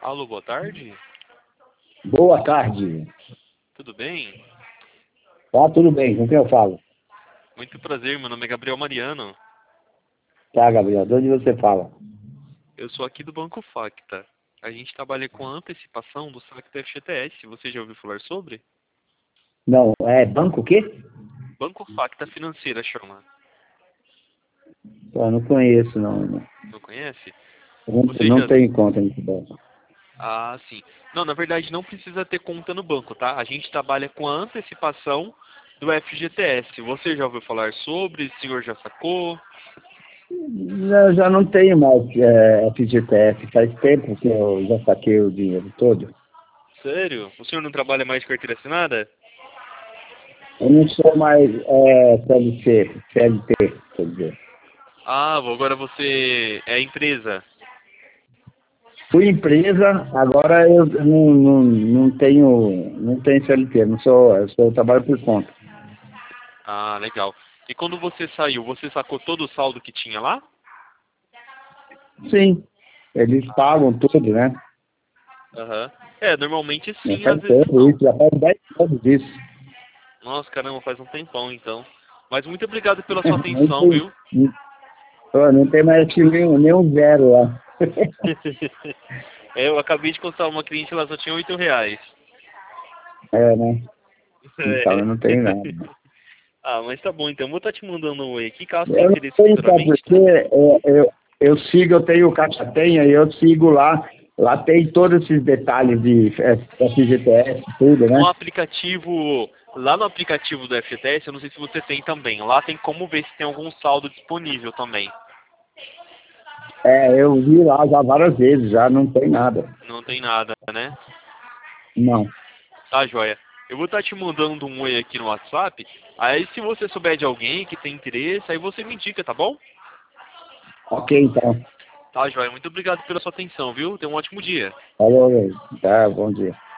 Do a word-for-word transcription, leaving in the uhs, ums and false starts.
Alô, boa tarde. Boa tarde. Tudo bem? Tá tudo bem, com quem eu falo? Muito prazer, meu nome é Gabriel Mariano. Tá, Gabriel, de onde você fala? Eu sou aqui do Banco Facta. A gente trabalha com a antecipação do saque do F G T S. Você já ouviu falar sobre? Não, é banco o quê? Banco Facta Financeira chama. Eu não conheço, não. Não, Não conhece? Eu Você não já... tenho conta nesse banco. Ah, sim. Não, na verdade não precisa ter conta no banco, tá? A gente trabalha com a antecipação do F G T S. Você já ouviu falar sobre? O senhor já sacou? Eu já não tenho mais é, F G T S, faz tempo que eu já saquei o dinheiro todo. Sério? O senhor não trabalha mais de carteira assinada? Eu não sou mais é, C L T, C L T, quer dizer. Ah, agora você é empresa. Fui empresa, agora eu não, não, não tenho não tenho C L T, não sou, eu sou eu trabalho por conta. Ah, legal. E quando você saiu, você sacou todo o saldo que tinha lá? Sim, eles Ah, pagam tudo, né? aham. É, normalmente Já sim, faz às vezes tempo não. isso, já faz dez anos disso. Nossa, caramba, faz um tempão então. Mas muito obrigado pela sua Não atenção, tem, viu? não, ó, não tem mais aqui nenhum, nenhum zero lá. É, eu acabei de contar uma cliente, ela só tinha oito reais. É, né? Então eu É. não tenho nada. Ah, mas tá bom então. Vou estar te mandando um oi aqui, caso tenha Eu não interesse tenho, sabe futuramente, porque né? eu, eu, eu sigo, eu tenho o Caixa Tenha e eu sigo lá. Lá tem todos esses detalhes de F G T S, tudo, No né? aplicativo, lá no aplicativo do F G T S, eu não sei se você tem também. Lá tem como ver se tem algum saldo disponível também. É, eu vi lá já várias vezes, já não tem nada. Não tem nada, né? Não. Tá, joia. Eu vou estar te mandando um oi aqui no WhatsApp. Aí, se você souber de alguém que tem interesse, aí você me indica, tá bom? Ok, então. Tá, joia. Muito obrigado pela sua atenção, viu? Tenha um ótimo dia. Falou, tá, bom dia.